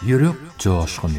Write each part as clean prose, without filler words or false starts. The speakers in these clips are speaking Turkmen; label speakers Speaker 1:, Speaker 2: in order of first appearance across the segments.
Speaker 1: Yürek coşkunu.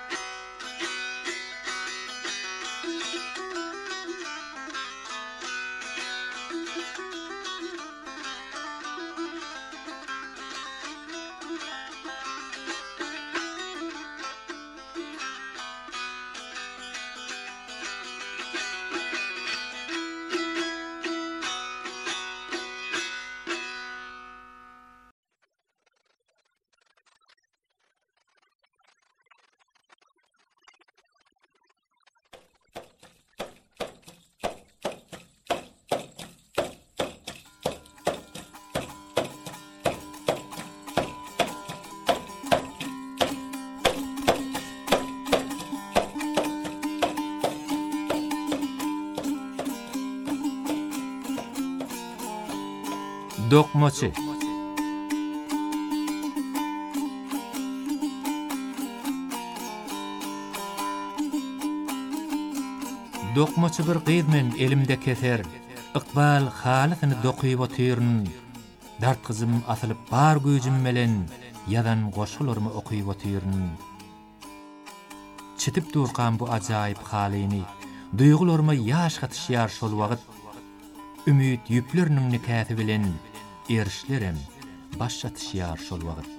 Speaker 1: Dokmaçı. Dokmaçı bir qyzmen elimde keser. Iqbal halatyny dokuýup otyryn. Dart kızım asylyp bar güýjüm melen ýazan goşgularmy okuýup otyryn. Çitip durgan bu ajaýyp halyny duýgularıma ýaş gatışýar şol wagt. Ümit ýüpleriniň nikäsi bilen erişlerim başlatışýar şol wagt.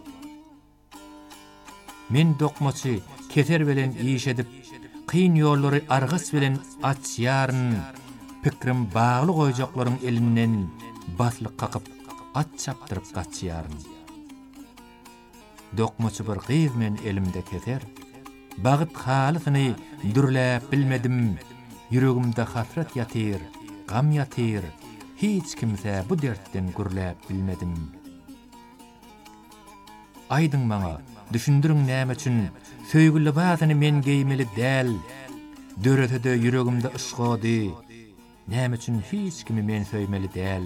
Speaker 1: Men dokmaçy keser bilen iş edip kyn ýollary argys bilen açýaryn. Pikrim bagly goýjaklaryň elinden baslyk kakyp at çapdyryp gaçýaryn. Dokmaçy bir gyz men elimde keser. Bagyt halysyny dürläp bilmedim. Yüregimde hasret yatyr, gam yatyr. Hiç kimse bu dertten gürläp bilmedim. Aydın maňa, düşündürüň näme üçin söýgü libasyny men geýmeli däl. Döretede yüregimde ışgady. Näme üçin hiç kimi men söýmeli däl.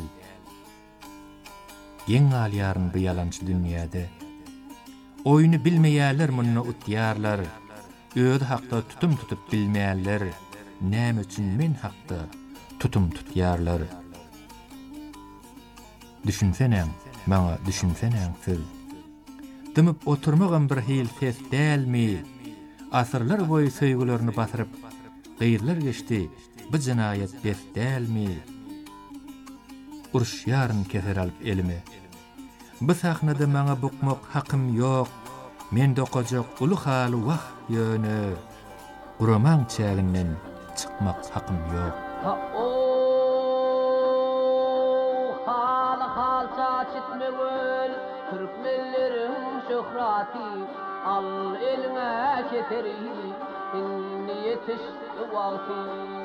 Speaker 1: Geň alýaryn bu ýalançy dünýäde. Oýuny bilmeýärler muny utýarlar. Öýde hakda tutum tutup bilmeýärler. Näme üçin men hakda tutum tutýarlar. Düşünsenem, maňa düşünsenem söz. Dymyp oturmagam bir hil ses dälmi? Asyrlar boýy söýgülerini basyryp, gyýrlar geçdi, bu jinayet bes dälmi? Urşýaryn keser alyp elime. Bu sahnada maňa bukmak hakym ýok. Men dokajak uly haly wagt ýöne. Guramaň çäginden çykmak hakym ýok.
Speaker 2: Çitmegöl Türkmenlerin şöhrati al eline keteri inni yetişdi vakti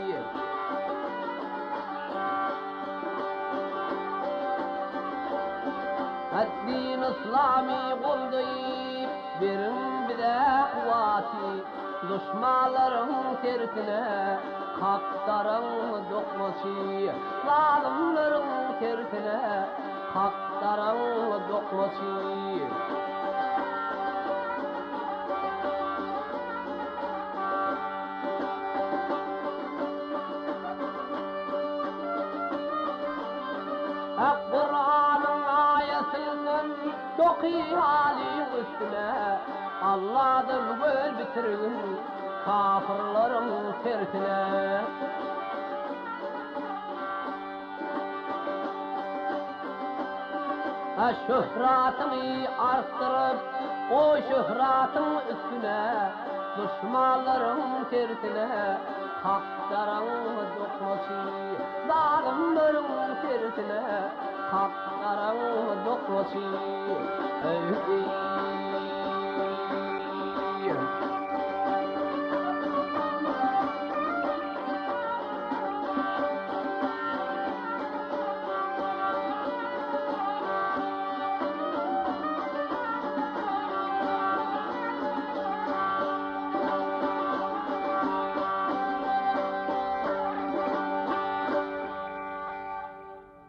Speaker 2: Ad-din İslami guldayıp birin bize kuvati düşmanların tertine haktarın dokmaçı zalimlerin tertine haktarın dokmaçı Kur'an'ın ayetinden dokuy hali üstüne Allah'dan göl bitirin kafirlerin tertine Şöhratını arttırıp o şöhratın üstüne düşmanların tertine haktarın dokmaçı zalimlerin tertine haktarın dokmaçı